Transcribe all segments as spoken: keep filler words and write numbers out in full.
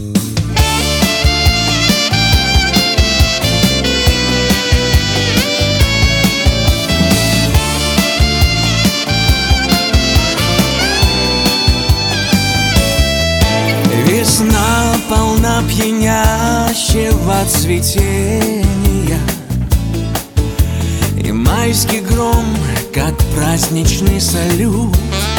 Весна полна пьянящего цветения, и майский гром, как праздничный салют.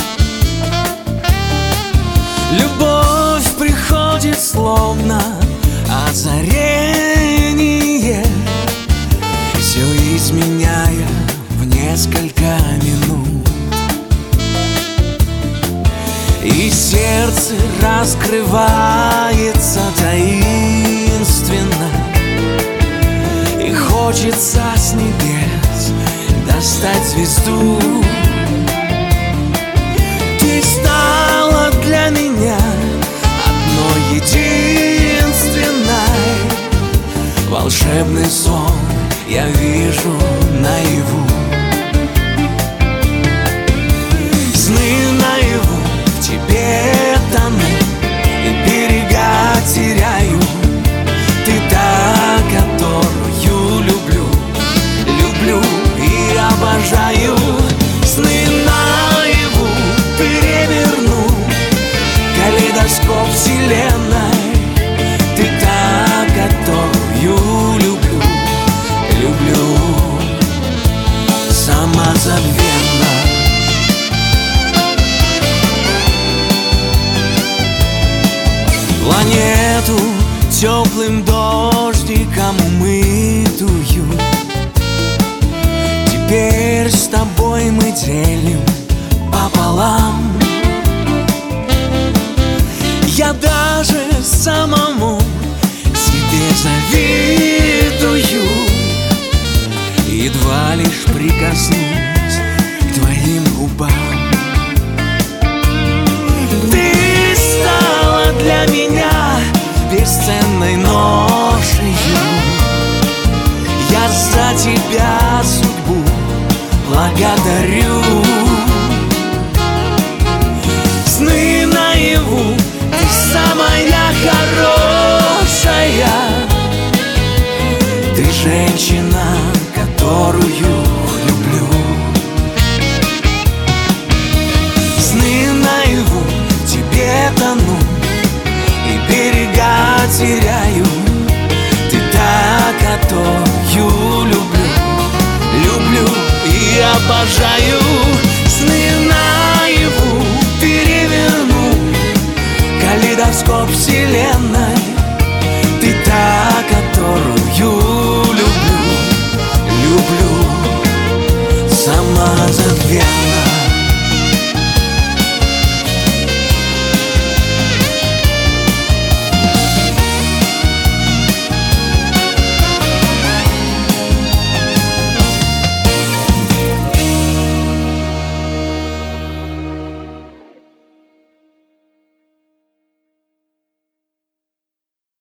Любовь приходит словно озарение, все изменяя в несколько минут. И сердце раскрывается таинственно, и хочется с небес достать звезду. Ты стала для меня одной единственной, волшебный сон я вижу наяву. Сны наяву в тебе тону, и берега теряю. Ты та, которую люблю, люблю и обожаю. Сны наяву переверну, калейдоскоп вселенной. Ты та, которую люблю, люблю самозабвенно. Планету теплым дождиком умытую теперь с тобой мы делим пополам. Я даже самому себе завидую, едва лишь прикоснусь к твоим губам. Ты стала для меня бесценной ношею, я за тебя судьбу благодарю. Сны наяву, ты самая хорошая, ты женщина, которую люблю. Сны наяву в тебе тону, и берега теряю. Ты та, которую люблю, люблю и обожаю. Сны наяву переверну, калейдоскоп вселенной. Ты та, которую люблю, люблю самозабвенно.